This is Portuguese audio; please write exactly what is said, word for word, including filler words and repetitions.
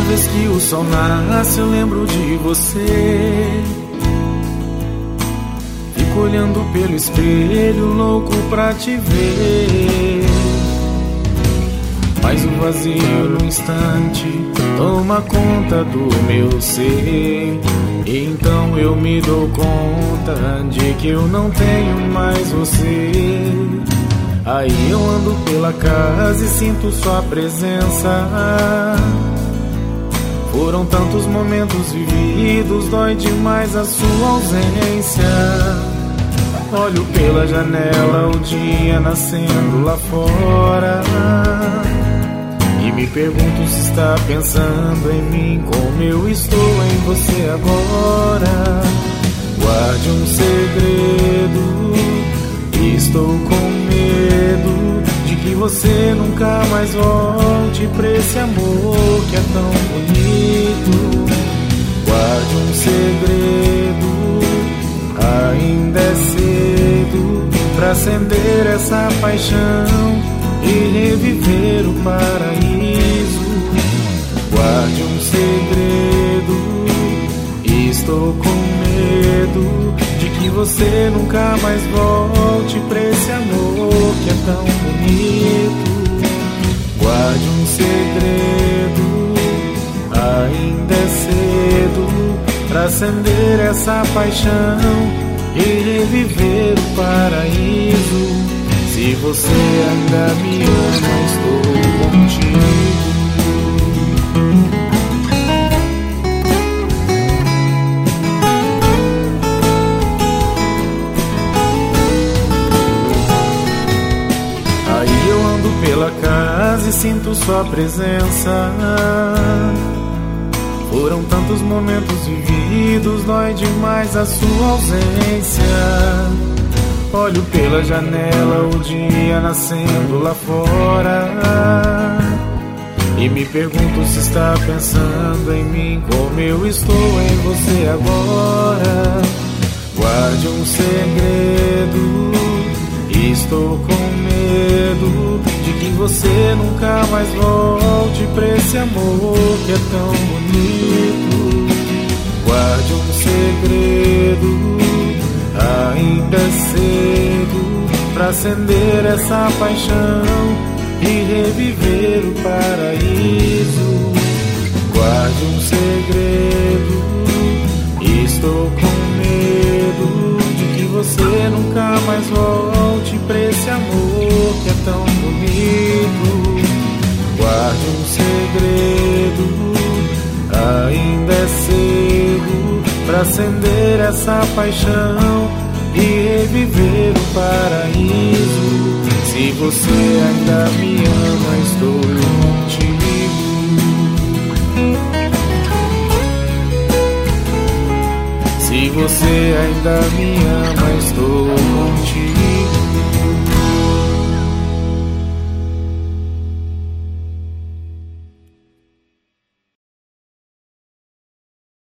vez que o sol nasce eu lembro de você. Fico olhando pelo espelho, louco pra te ver. Mas o vazio no instante toma conta do meu ser. E então eu me dou conta de que eu não tenho mais você. Aí eu ando pela casa e sinto sua presença. Foram tantos momentos vividos, dói demais a sua ausência. Olho pela janela, o dia nascendo lá fora, e me pergunto se está pensando em mim, como eu estou em você agora. Guarde um segredo, estou com medo de que você nunca mais volte pra esse amor que é tão bonito. Guarde um segredo, ainda é cedo pra acender essa paixão e reviver o paraíso. Guarde um segredo, estou com medo de que você nunca mais volte pra esse amor que é tão bonito. Guarde um segredo, ainda é cedo pra acender essa paixão e reviver o paraíso. Se você ainda me ama, estou contigo. Aí eu ando pela casa e sinto sua presença. Foram tantos momentos vividos, dói demais a sua ausência. Olho pela janela, o dia nascendo lá fora, e me pergunto se está pensando em mim, como eu estou em você agora. Guarde um segredo, estou com medo de que você nunca mais volte pra esse amor que é tão bonito. Guarde um segredo, ainda é cedo pra acender essa paixão e reviver o paraíso. Guarde um segredo, estou com medo de que você nunca mais volte pra esse amor que é tão bonito. Guarde um segredo, ainda é cedo pra acender essa paixão e reviver o paraíso. Se você ainda me ama, estou contigo. Se você ainda me ama, estou contigo.